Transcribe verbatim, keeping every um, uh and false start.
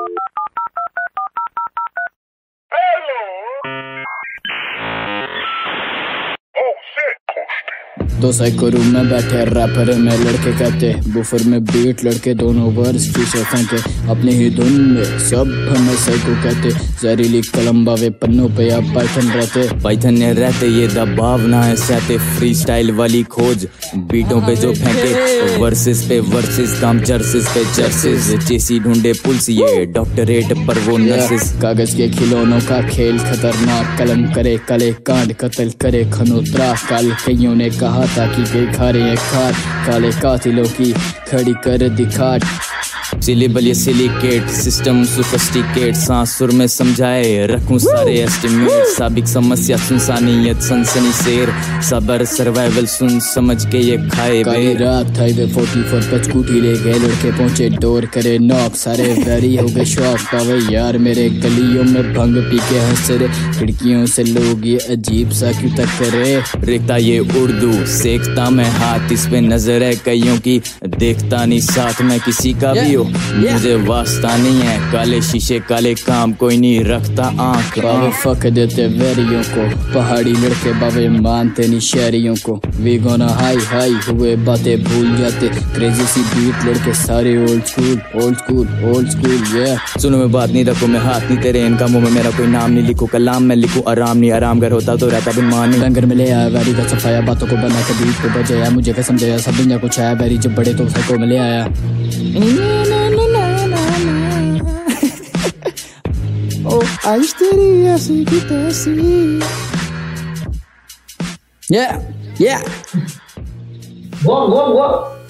दो psycho room में बैठे रैपर में लड़के कहते, बुफर में बीट लड़के दोनों वर्स की फेंके, अपनी ही धुन में सब हमें साइको कहते, जहरीली कलम बावे पन्नों पे अब पाइथन रहते पाइथन ने रहते ये दबाव ना है सहते, फ्री स्टाइल वाली खोज बीटों पे जो फेंके, वर्सेस पे वर्सेस काम जर्सेस पे जर्सेस, जेसी ढूंढे पुल्स ये डॉक्टरेट पर वो नर्सेस, कागज के खिलौनों का खेल खतरनाक, कलम करे काले कांड कत्ल करे खनोत्रा, काल कईयों ने कहा ताकि कई खा रहे हैं खाट, काले कातिलों की खड़ी कर दिखाट, सिलेबल ये सिलिकेट सिस्टम सोफिस्टिकेट, सांस सुर में समझाए रखूं सारे एस्टिमेट, साबिक समस्या सुनसानियत सनसनी शेर, सबर सर्वाइवल सुन समझ के ये खाए बे, रात हाईवे फोर्टी फोर पे स्कूटी ले गए लड़के पहुंचे डोर करे नॉक, सारे वेरी हो गए शौक पावे यार मेरे गलियों में भंग पी के हंस रहे, खिड़कियों से लोग ये अजीब सा क्यों तक करे, रेखता ये उर्दू सेकता मैं हाथ इस पे नजर है कईयों की, देखता नहीं साथ में किसी का भी हो मुझे वास्ता नहीं है, काले शीशे काले काम कोई नहीं रखता आंख, बावे फक देते वेरियों को, पहाड़ी लड़के बावे मानते नहीं शहरियों को, वी गोना हाई हाई हुए बातें भूल जाते, क्रेजी सी बीट लड़के सारे old school old school old school ये सुनो मैं बात नहीं रखूं मैं हाथ नहीं तेरे इनका मुंह में मेरा कोई नाम नहीं लिखूं, कलाम में लिखूं आराम नहीं आराम घर होता तो रहता बिन मान, लंगर में ले आया वैरी का सफाया, बातों को बना के बीट को बजाया, मुझे क्या समझाया सब दुनिया कुछ आया, वैरी जब बड़े तो साइको में ले आया ओ आज तेरी ऐसी की तैसी yeah yeah go on, go on, go on.